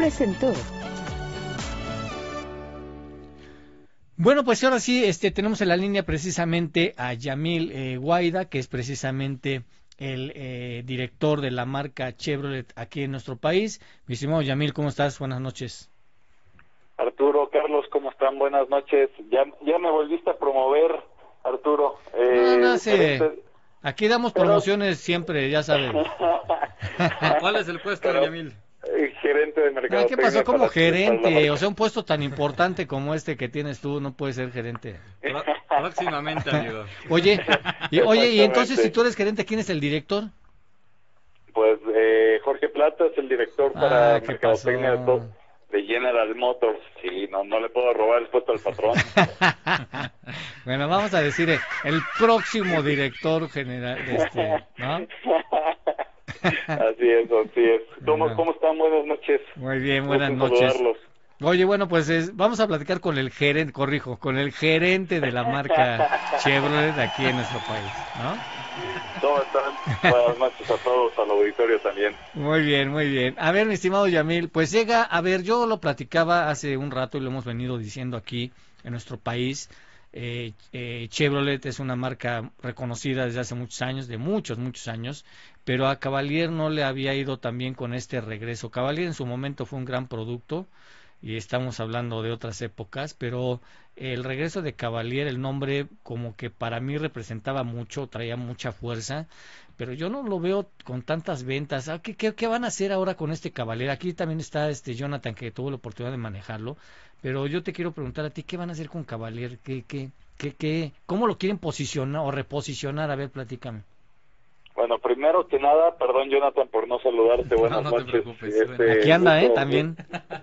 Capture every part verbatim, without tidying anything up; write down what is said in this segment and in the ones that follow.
presentó. Bueno, pues ahora sí, este, tenemos en la línea precisamente a Yamil eh, Guaida, que es precisamente el eh, director de la marca Chevrolet aquí en nuestro país. Mi estimado Yamil, ¿cómo estás? Buenas noches. Arturo, Carlos, ¿cómo están? Buenas noches. Ya, ya me volviste a promover, Arturo. Eh, no, no sé. Gerente... Aquí damos Pero... promociones siempre, ya sabes. ¿Cuál es el puesto, Pero... Yamil? Gerente de mercado. Ah, ¿qué pasó como gerente? O sea, un puesto tan importante como este que tienes tú no puede ser gerente. Pro próximamente, amigo. Oye, y, oye, y entonces si tú eres gerente, ¿quién es el director? Pues eh, Jorge Plata es el director para ah, mercadotecnia de, de General Motors. Sí, no, no le puedo robar el puesto al patrón. Bueno, vamos a decir el próximo director general de este, ¿no? Así es, así es. ¿Cómo, Bueno. ¿Cómo están? Buenas noches. Muy bien, buenas Gusto noches. saludarlos. Oye, bueno, pues es, vamos a platicar con el gerente, corrijo, con el gerente de la marca Chevrolet aquí en nuestro país, ¿no? ¿Cómo están? Buenas noches a todos, al auditorio también. Muy bien, muy bien. A ver, mi estimado Yamil, pues llega, a ver, yo lo platicaba hace un rato y lo hemos venido diciendo aquí en nuestro país. Eh, eh, Chevrolet es una marca reconocida desde hace muchos años, de muchos, muchos años, pero a Cavalier no le había ido tan bien con este regreso. Cavalier en su momento fue un gran producto y estamos hablando de otras épocas, pero el regreso de Cavalier, el nombre como que para mí representaba mucho, traía mucha fuerza, pero yo no lo veo con tantas ventas. Ah, ¿Qué, qué, qué van a hacer ahora con este Cavalier? Aquí también está este Jonathan, que tuvo la oportunidad de manejarlo, pero yo te quiero preguntar a ti, ¿qué van a hacer con Cavalier? ¿Qué, qué, qué, qué, ¿Cómo lo quieren posicionar o reposicionar? A ver, platícame. Bueno, primero que nada, perdón Jonathan por no saludarte, buenas no, no noches. Este, Aquí anda, gusto, ¿eh? También.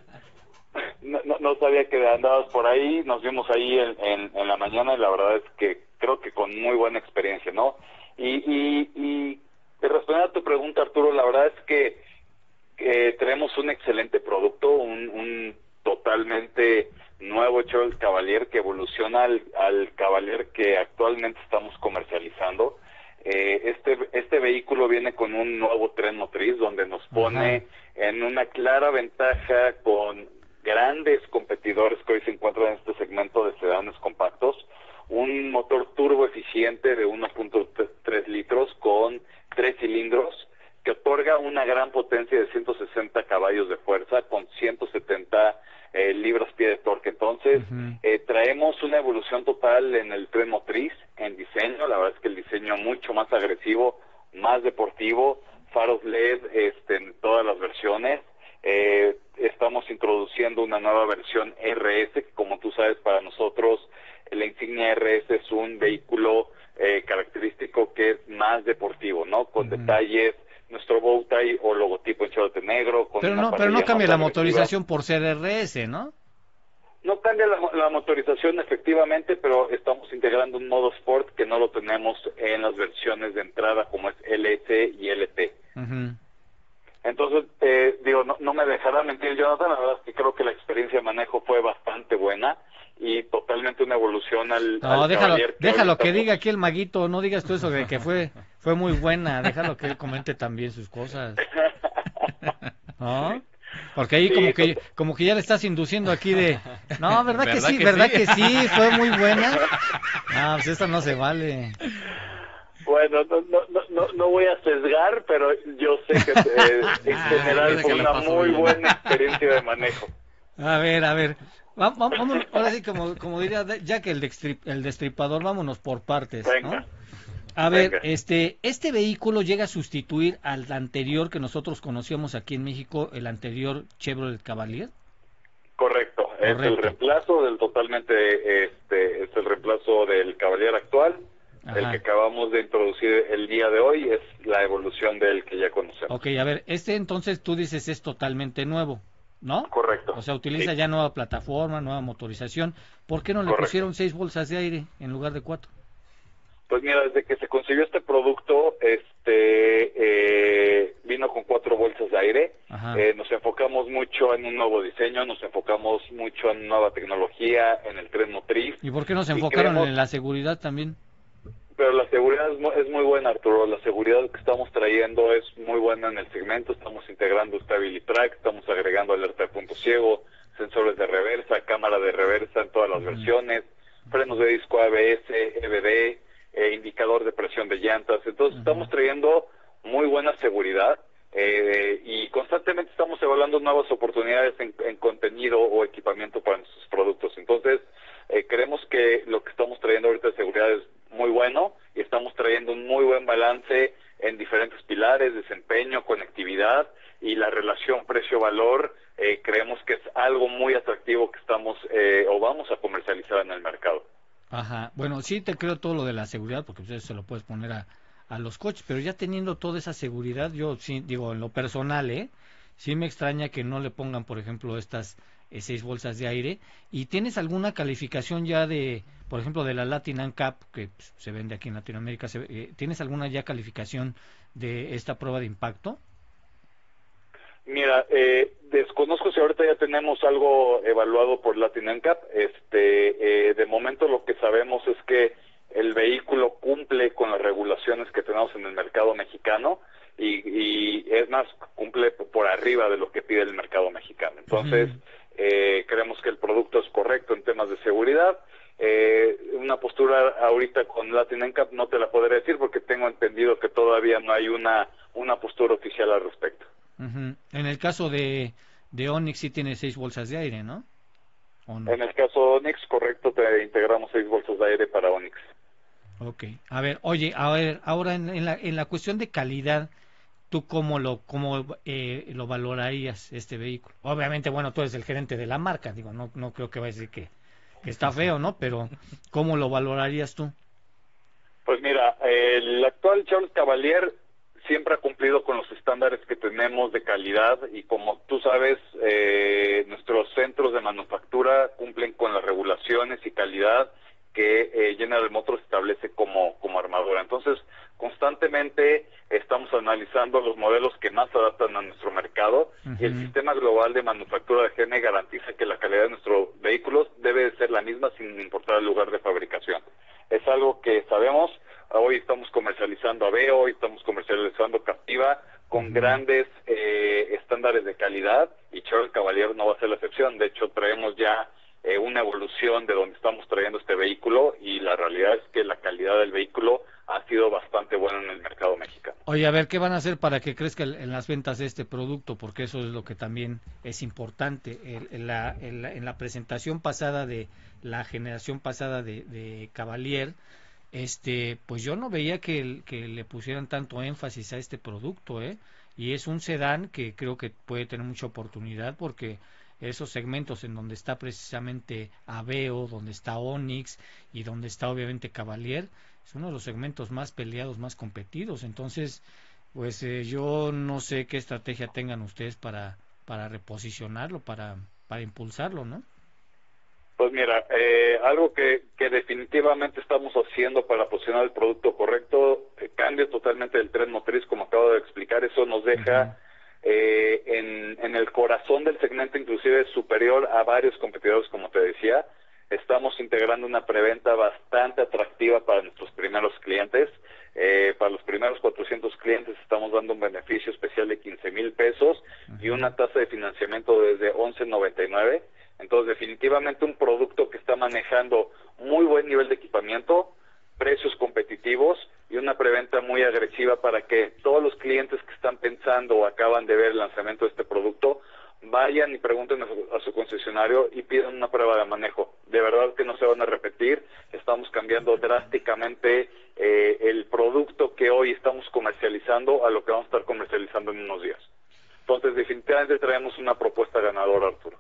No, no, no sabía que andabas por ahí, nos vimos ahí en, en, en la mañana y la verdad es que creo que con muy buena experiencia, ¿no? Y, y, y respondiendo a tu pregunta, Arturo, la verdad es que eh, tenemos un excelente producto, un, un totalmente nuevo Chevrolet Cavalier que evoluciona al, al Cavalier que actualmente estamos comercializando. Eh, este este vehículo viene con un nuevo tren motriz donde nos pone Ajá. en una clara ventaja con grandes competidores que hoy se encuentran en este segmento de sedanes compactos, un motor turbo eficiente de uno punto tres litros con tres cilindros que otorga una gran potencia de ciento sesenta caballos de fuerza con ciento setenta eh, libras-pie de torque. Entonces, uh-huh. eh, traemos una evolución total en el tren motriz, en diseño. La verdad es que el diseño mucho más agresivo, más deportivo, faros L E D este, en todas las versiones. Eh, estamos introduciendo una nueva versión R S, que como tú sabes, para nosotros la insignia R S es un vehículo eh, característico que es más deportivo, ¿no? Con uh-huh. detalles, nuestro bow tie o logotipo en Chevrolet negro. Con pero no, pero no cambia la motorización por ser R S, ¿no? No cambia la, la motorización efectivamente, pero estamos integrando un modo Sport que no lo tenemos en las versiones de entrada como es L S y L T. Uh-huh. Entonces, eh, digo, no, no me dejará mentir Jonathan, la verdad es que creo que la experiencia de manejo fue bastante buena y totalmente una evolución al, no, al déjalo, que déjalo que diga aquí el maguito, no digas tú eso de que fue fue muy buena, déjalo que él comente también sus cosas. ¿No? Porque ahí sí, como que to... como que ya le estás induciendo aquí de, no, ¿verdad, ¿verdad que sí? Que ¿verdad sí? que sí? Fue muy buena. No, pues esta no se vale. Bueno, no, no, no, no voy a sesgar, pero yo sé que eh, en general fue una muy bien. buena experiencia de manejo. A ver, a ver, vamos, vamos ahora sí como, como diría ya que el, destrip, el destripador, vámonos por partes, Venga. ¿no? A ver, Venga. este, este vehículo llega a sustituir al anterior que nosotros conocíamos aquí en México, el anterior Chevrolet Cavalier. Correcto, Correcto. es el reemplazo del totalmente, este, es el reemplazo del Cavalier actual. Ajá. El que acabamos de introducir el día de hoy es la evolución del que ya conocemos. Ok, a ver, este entonces tú dices es totalmente nuevo, ¿no? Correcto. O sea, utiliza sí. ya nueva plataforma, nueva motorización. ¿Por qué no le Correcto. pusieron seis bolsas de aire en lugar de cuatro? Pues mira, desde que se concibió este producto, este eh, vino con cuatro bolsas de aire. Eh, nos enfocamos mucho en un nuevo diseño, nos enfocamos mucho en nueva tecnología, en el tren motriz. ¿Y por qué no se enfocaron creemos... en la seguridad también? pero la seguridad es muy, es muy buena, Arturo. La seguridad que estamos trayendo es muy buena en el segmento. Estamos integrando StabiliTrack, estamos agregando alerta de punto ciego, sensores de reversa, cámara de reversa en todas las uh-huh. versiones, frenos de disco A B S, E B D, eh, indicador de presión de llantas. Entonces uh-huh. estamos trayendo muy buena seguridad eh, y constantemente estamos evaluando nuevas oportunidades en, en contenido o equipamiento para nuestros productos. Entonces eh, creemos que lo que estamos trayendo ahorita de seguridad es muy bueno y estamos trayendo un muy buen balance en diferentes pilares, desempeño, conectividad y la relación precio-valor. Eh, creemos que es algo muy atractivo que estamos eh, o vamos a comercializar en el mercado. Ajá, bueno, sí te creo todo lo de la seguridad porque pues, eso se lo puedes poner a, a los coches, pero ya teniendo toda esa seguridad, yo sí digo en lo personal, ¿eh? Sí me extraña que no le pongan, por ejemplo, estas eh, seis bolsas de aire. ¿Y tienes alguna calificación ya de, por ejemplo, de la Latin A N C A P, que pues, se vende aquí en Latinoamérica? Se, eh, ¿Tienes alguna ya calificación de esta prueba de impacto? Mira, eh, desconozco si ahorita ya tenemos algo evaluado por Latin A N C A P. Este, eh, de momento lo que sabemos es que el vehículo cumple con las regulaciones que tenemos en el mercado mexicano y, y es más, cumple por arriba de lo que pide el mercado mexicano. Entonces, uh-huh. eh, creemos que el producto es correcto en temas de seguridad. Eh, una postura ahorita con Latin A N C A P no te la podré decir porque tengo entendido que todavía no hay una, una postura oficial al respecto. Uh-huh. En el caso de, de Onix sí tiene seis bolsas de aire, ¿no? ¿O no? En el caso de Onix, correcto, te integramos seis bolsas de aire para Onix. Ok, a ver, oye, a ver, ahora en, en, la, en la cuestión de calidad, ¿tú cómo lo cómo eh, lo valorarías este vehículo? Obviamente, bueno, tú eres el gerente de la marca, digo, no no creo que vaya a decir que, que está feo, ¿no? Pero, ¿cómo lo valorarías tú? Pues mira, el actual Charles Cavalier siempre ha cumplido con los estándares que tenemos de calidad y como tú sabes, eh, nuestros centros de manufactura cumplen con las regulaciones y calidad que eh, General Motors establece como, como armadura. Entonces, constantemente estamos analizando los modelos que más se adaptan a nuestro mercado uh-huh. y el sistema global de manufactura de G M garantiza que la calidad de nuestros vehículos debe de ser la misma sin importar el lugar de fabricación. Es algo que sabemos. Hoy estamos comercializando Aveo, hoy estamos comercializando Captiva con uh-huh. grandes eh, estándares de calidad y Charles Cavalier no va a ser la excepción. De hecho, traemos ya eh, una evolución de donde estamos trayendo este vehículo y la realidad es que la calidad del vehículo ha sido bastante buena en el mercado mexicano. Oye, a ver, ¿qué van a hacer para que crezca en las ventas de este producto? Porque eso es lo que también es importante. En, en, la, en, la, en la presentación pasada de la generación pasada de, de Cavalier, este pues yo no veía que, que le pusieran tanto énfasis a este producto, ¿eh? Y es un sedán que creo que puede tener mucha oportunidad porque esos segmentos en donde está precisamente Aveo, donde está Onix y donde está obviamente Cavalier, es uno de los segmentos más peleados, más competidos. Entonces, pues eh, yo no sé qué estrategia tengan ustedes para para reposicionarlo, para para impulsarlo, ¿no? Pues mira, eh, algo que, que definitivamente estamos haciendo para posicionar el producto correcto, eh, cambio totalmente del tren motriz, como acabo de explicar, eso nos deja uh-huh. eh, en, en el corazón del segmento, inclusive superior a varios competidores, como te decía. Estamos integrando una preventa bastante atractiva para nuestros primeros clientes. Eh, para los primeros cuatrocientos clientes estamos dando un beneficio especial de quince mil pesos uh-huh. y una tasa de financiamiento desde once noventa y nueve. Entonces, definitivamente un producto que está manejando muy buen nivel de equipamiento, precios competitivos y una preventa muy agresiva para que todos los clientes que están pensando o acaban de ver el lanzamiento de este producto vayan y pregunten a su, a su concesionario y pidan una prueba de manejo. De verdad que no se van a repetir. Estamos cambiando drásticamente eh, el producto que hoy estamos comercializando a lo que vamos a estar comercializando en unos días. Entonces, definitivamente traemos una propuesta ganadora, Arturo.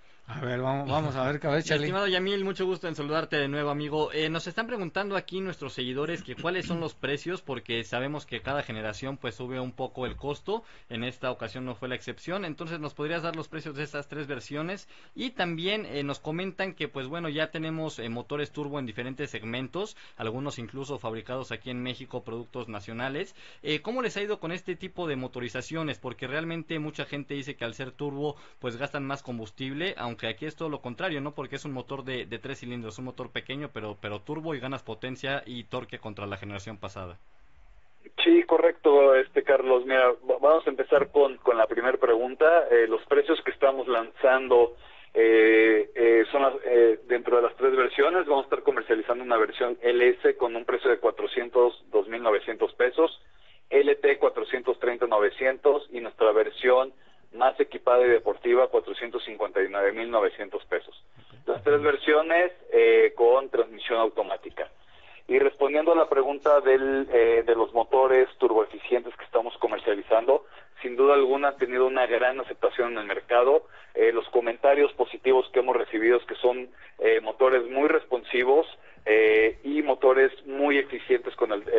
A ver, vamos, vamos a ver, cabeza. Estimado Yamil, mucho gusto en saludarte de nuevo, amigo. Eh, nos están preguntando aquí nuestros seguidores que cuáles son los precios, porque sabemos que cada generación pues sube un poco el costo. En esta ocasión no fue la excepción. Entonces, ¿nos podrías dar los precios de estas tres versiones? Y también eh, nos comentan que pues bueno, ya tenemos eh, motores turbo en diferentes segmentos, algunos incluso fabricados aquí en México, productos nacionales. Eh, ¿Cómo les ha ido con este tipo de motorizaciones? Porque realmente mucha gente dice que al ser turbo pues gastan más combustible, aunque aunque aquí es todo lo contrario, ¿no? Porque es un motor de, de tres cilindros, un motor pequeño, pero, pero turbo y ganas potencia y torque contra la generación pasada. Sí, correcto, este Carlos. Mira, vamos a empezar con, con la primera pregunta. Eh, los precios que estamos lanzando eh, eh, son las, eh, dentro de las tres versiones. Vamos a estar comercializando una versión L S con un precio de cuatrocientos dos mil novecientos pesos, L T cuatrocientos treinta mil novecientos y nuestra versión más equipada y deportiva cuatrocientos cincuenta y nueve mil novecientos pesos. Las tres versiones eh, con transmisión automática. Y respondiendo a la pregunta del, eh, de los motores turboeficientes que estamos comercializando, sin duda alguna han tenido una gran aceptación en el mercado. Eh, los comentarios positivos que hemos recibido es que son eh, motores muy responsivos eh, y motores muy eficientes con el, eh,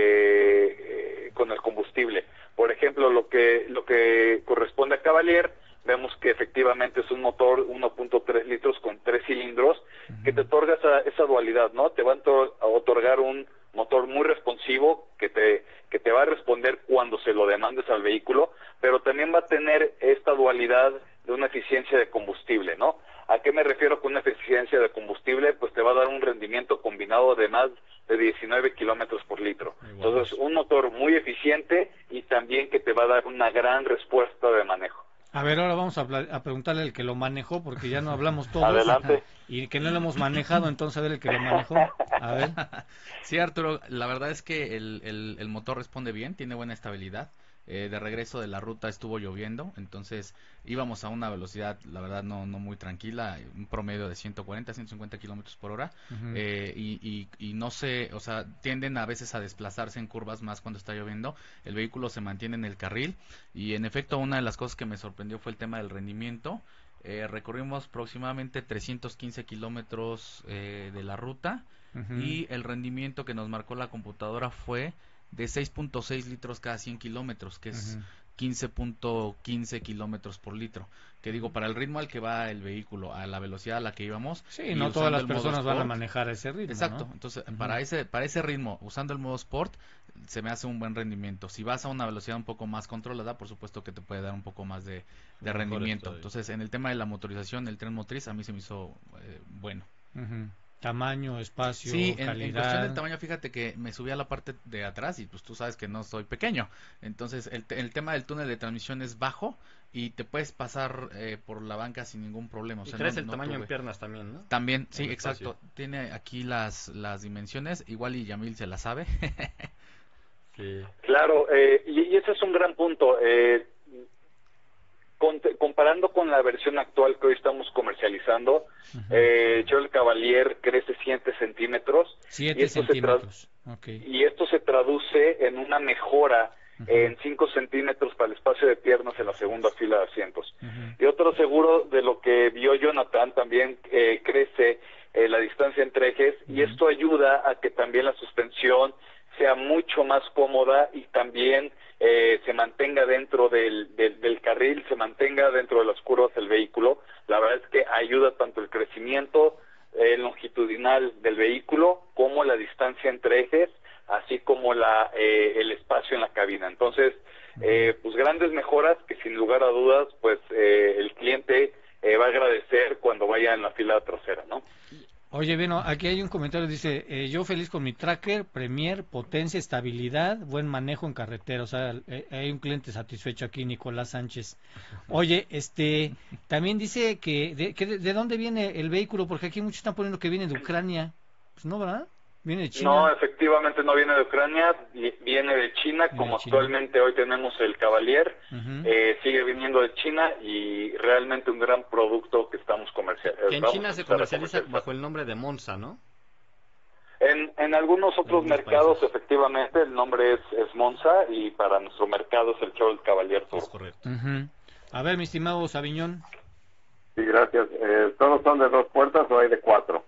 eh, con el combustible. Por ejemplo, lo que, lo que corresponde a Cavalier, vemos que efectivamente es un motor uno punto tres litros con tres cilindros que te otorga esa, esa dualidad, ¿no? Te va a otorgar un motor muy responsivo que te que te va a responder cuando se lo demandes al vehículo, pero también va a tener esta dualidad de una eficiencia de combustible, ¿no? ¿A qué me refiero con una eficiencia de combustible? Pues te va a dar un rendimiento combinado de más de diecinueve kilómetros por litro. Entonces, un motor muy eficiente y también que te va a dar una gran respuesta de manejo. A ver, ahora vamos a, a preguntarle al que lo manejó, porque ya no hablamos todos. Adelante. Y que no lo hemos manejado, entonces a ver el que lo manejó. A ver. Sí, Arturo, la verdad es que el, el, el motor responde bien, tiene buena estabilidad. Eh, de regreso de la ruta estuvo lloviendo, entonces íbamos a una velocidad, la verdad, no no muy tranquila, un promedio de ciento cuarenta, ciento cincuenta kilómetros por hora, uh-huh. eh, y, y, y no sé, o sea, tienden a veces a desplazarse en curvas más cuando está lloviendo. El vehículo se mantiene en el carril y en efecto una de las cosas que me sorprendió fue el tema del rendimiento. Eh, recorrimos aproximadamente trescientos quince kilómetros eh, de la ruta, uh-huh. y el rendimiento que nos marcó la computadora fue de seis punto seis litros cada cien kilómetros, que es uh-huh. quince punto quince kilómetros por litro. Que digo, para el ritmo al que va el vehículo, a la velocidad a la que íbamos. Sí, no todas las personas Sport, van a manejar ese ritmo. Exacto, ¿no? entonces uh-huh. para ese para ese ritmo, usando el modo Sport, se me hace un buen rendimiento. Si vas a una velocidad un poco más controlada, por supuesto que te puede dar un poco más de, de rendimiento. Entonces, en el tema de la motorización, el tren motriz, a mí se me hizo eh, bueno. Uh-huh. Tamaño, espacio, sí, calidad. En, en cuestión del tamaño, fíjate que me subí a la parte de atrás y pues tú sabes que no soy pequeño. Entonces el, el tema del túnel de transmisión es bajo y te puedes pasar eh, por la banca sin ningún problema. O y sea, traes no, el no tamaño tuve... en piernas también, ¿no? También, sí, exacto. Tiene aquí las, las dimensiones, igual y Yamil se la sabe. sí. Claro, eh, y, y ese es un gran punto. Eh, comparando con la versión actual que hoy estamos comercializando, uh-huh. eh, Chevrolet Cavalier crece siete centímetros. siete centímetros. Okay. Y esto se traduce en una mejora uh-huh. en cinco centímetros para el espacio de piernas en la segunda fila de asientos. Uh-huh. Y otro seguro de lo que vio Jonathan, también eh, crece eh, la distancia entre ejes, uh-huh. y esto ayuda a que también la suspensión sea mucho más cómoda y también eh, se mantenga dentro del, del, del carril, se mantenga dentro de las curvas del vehículo. La verdad es que ayuda tanto el crecimiento eh, longitudinal del vehículo como la distancia entre ejes, así como la eh, el espacio en la cabina. Entonces, eh, pues grandes mejoras que sin lugar a dudas, pues eh, el cliente eh, va a agradecer cuando vaya en la fila trasera, ¿no? Oye, bueno, aquí hay un comentario, dice, eh, yo feliz con mi Tracker, Premier, potencia, estabilidad, buen manejo en carretera. O sea, eh, hay un cliente satisfecho aquí, Nicolás Sánchez. Oye, este, también dice que de, que de, de dónde viene el vehículo, porque aquí muchos están poniendo que viene de Ucrania. Pues no, ¿verdad? Viene de China. No, efectivamente no viene de Ucrania, viene de China, viene como de China. Actualmente hoy tenemos el Cavalier, uh-huh. eh, sigue viniendo de China y realmente un gran producto que estamos comercializando. Que en China se comercializa bajo el nombre de Monza, ¿no? En, en algunos otros en mercados, países. Efectivamente, el nombre es, es Monza y para nuestro mercado es el Chevrolet Cavalier Turbo. Es correcto. Uh-huh. A ver, mi estimado Sabiñón. Sí, gracias. Eh, ¿Todos son de dos puertas o hay de cuatro?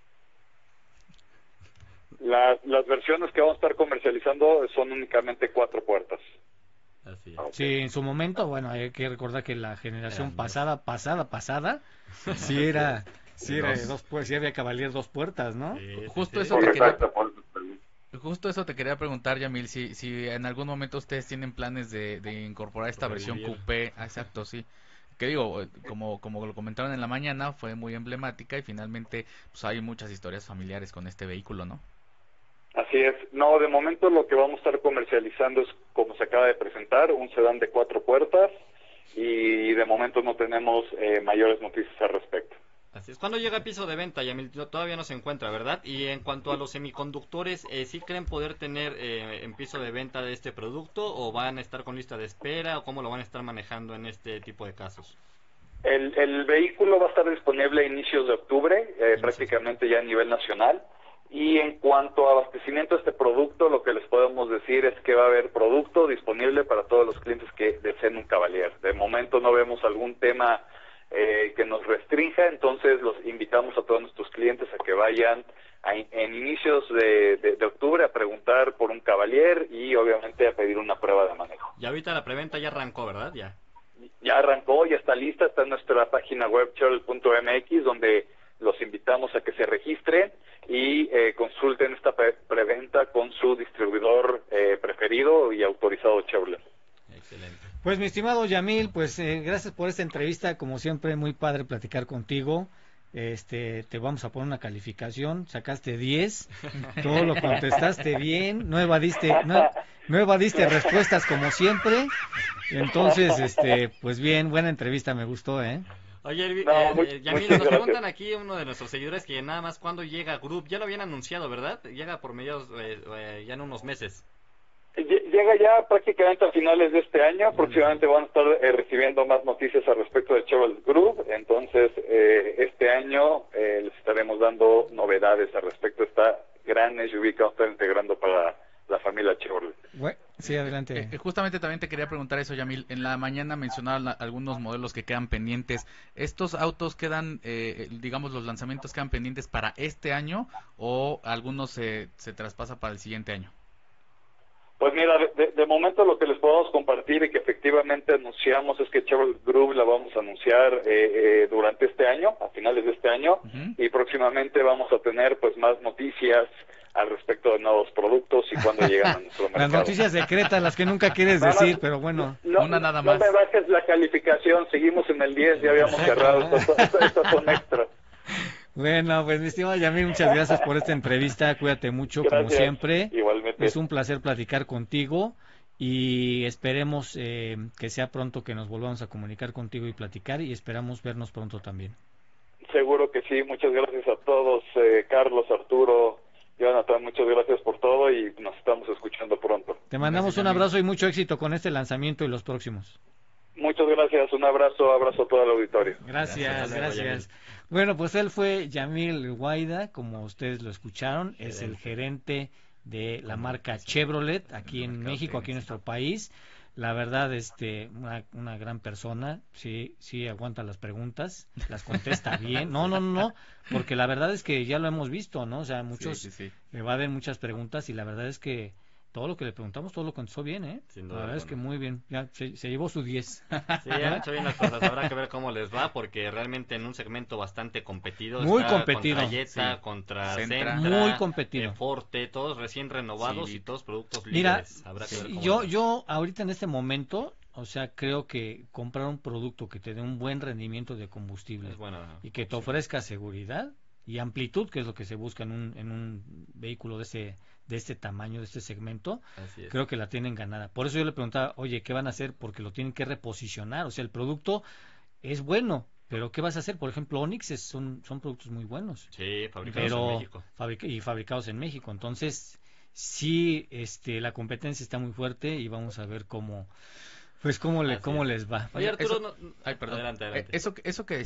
Las, las versiones que vamos a estar comercializando son únicamente cuatro puertas. Así es. Okay. Sí, en su momento, bueno, hay que recordar que la generación Eran pasada, dos. pasada, pasada, sí era, sí era dos, pues sí había Cavalier dos puertas, ¿no? Sí, justo sí, eso sí. te quería, justo eso te quería preguntar, Yamil, si, si en algún momento ustedes tienen planes de, de incorporar esta versión coupé, exacto, sí. que digo, eh, como, como lo comentaron en la mañana, fue muy emblemática y finalmente pues hay muchas historias familiares con este vehículo, ¿no? Así es. No, de momento lo que vamos a estar comercializando es, como se acaba de presentar, un sedán de cuatro puertas y de momento no tenemos eh, mayores noticias al respecto. Así es. ¿Cuándo llega a piso de venta, Yamil? Todavía no se encuentra, ¿verdad? Y en cuanto a los semiconductores, eh, ¿sí creen poder tener eh, en piso de venta de este producto o van a estar con lista de espera o cómo lo van a estar manejando en este tipo de casos? El, el vehículo va a estar disponible a inicios de octubre, eh, prácticamente ya a nivel nacional. Y en cuanto a abastecimiento de este producto, lo que les podemos decir es que va a haber producto disponible para todos los clientes que deseen un Cavalier. De momento no vemos algún tema eh, que nos restrinja, entonces los invitamos a todos nuestros clientes a que vayan a, en inicios de, de, de octubre a preguntar por un Cavalier y obviamente a pedir una prueba de manejo. Y ahorita la preventa ya arrancó, ¿verdad? Ya. Ya arrancó, ya está lista, está en nuestra página web chevrolet punto m x, donde los invitamos a que se registren y eh, consulten esta pre preventa con su distribuidor eh, preferido y autorizado Chevrolet. Excelente. Pues mi estimado Yamil, pues eh, gracias por esta entrevista, como siempre muy padre platicar contigo. Este, te vamos a poner una calificación, sacaste diez, todo lo contestaste bien, no evadiste, no, no evadiste respuestas como siempre. Entonces, este, pues bien, buena entrevista, me gustó, ¿eh? Oye, No, eh, muy, eh, Yamil, nos preguntan aquí uno de nuestros seguidores que nada más cuándo llega Group, ya lo habían anunciado, ¿verdad? Llega por mediados, eh, eh, ya en unos meses. Llega ya prácticamente a finales de este año, próximamente van a estar eh, recibiendo más noticias al respecto del Chevrolet Group, entonces eh, este año eh, les estaremos dando novedades al respecto de esta gran S U V que vamos a estar integrando para la familia Chevrolet. Bueno, sí, adelante. Eh, eh, justamente también te quería preguntar eso, Yamil. En la mañana mencionaban algunos modelos que quedan pendientes. ¿Estos autos quedan, eh, digamos, los lanzamientos quedan pendientes para este año o algunos se, se traspasa para el siguiente año? Pues mira, de, de momento lo que les podemos compartir y que efectivamente anunciamos es que Chevrolet Group la vamos a anunciar eh, eh, durante este año, a finales de este año, uh-huh. y próximamente vamos a tener pues más noticias al respecto de nuevos productos y cuándo llegan a nuestro mercado. Las noticias secretas, las que nunca quieres nada decir, más, pero bueno. No, una nada más. No me bajes la calificación, seguimos en el diez, ya habíamos cerrado, estas, estas son extras. Bueno, pues mi estimado Yamil, muchas gracias por esta entrevista, cuídate mucho, gracias, como siempre. Igualmente. Es un placer platicar contigo y esperemos eh, que sea pronto que nos volvamos a comunicar contigo y platicar y esperamos vernos pronto también. Seguro que sí, muchas gracias a todos, eh, Carlos, Arturo, Jonathan, muchas gracias por todo y nos estamos escuchando pronto. Te mandamos gracias, un abrazo y mucho éxito con este lanzamiento y los próximos. Muchas gracias, un abrazo, abrazo a todo el auditorio. Gracias, gracias. gracias. Bueno, pues él fue Yamil Guaida, como ustedes lo escucharon, es el gerente de la marca Chevrolet aquí en México, aquí en nuestro país. La verdad, este, una, una gran persona, sí, sí aguanta las preguntas, las contesta bien. No, no, no, no, porque la verdad es que ya lo hemos visto, ¿no? O sea, muchos sí, sí, sí. evaden muchas preguntas y la verdad es que todo lo que le preguntamos, todo lo contestó bien, ¿eh? Sin duda, la verdad bueno. es que muy bien, ya se, se llevó su diez. Sí, han hecho bien las cosas, habrá que ver cómo les va, porque realmente en un segmento bastante competido. Muy está competido. Contra Jetta, sí. contra Sentra. Sentra, Muy competido. eh, Forte, todos recién renovados Sí. y todos productos Mira, líderes. Habrá que ver cómo yo, les va. yo ahorita en este momento, o sea, creo que comprar un producto que te dé un buen rendimiento de combustible Es bueno, y que te sí. ofrezca seguridad y amplitud, que es lo que se busca en un, en un vehículo de ese de este tamaño, de este segmento, Así es. creo que la tienen ganada. Por eso yo le preguntaba, oye, ¿qué van a hacer? Porque lo tienen que reposicionar. O sea, el producto es bueno, pero ¿qué vas a hacer? Por ejemplo, Onix es, son, son productos muy buenos. Sí, fabricados pero en México. fabric- y fabricados en México. Entonces, sí, este, la competencia está muy fuerte y vamos a ver cómo, pues cómo le, Así cómo es. les va. Oye, Arturo, Eso- no... Ay, perdón. Adelante, adelante. Eh, eso, eso que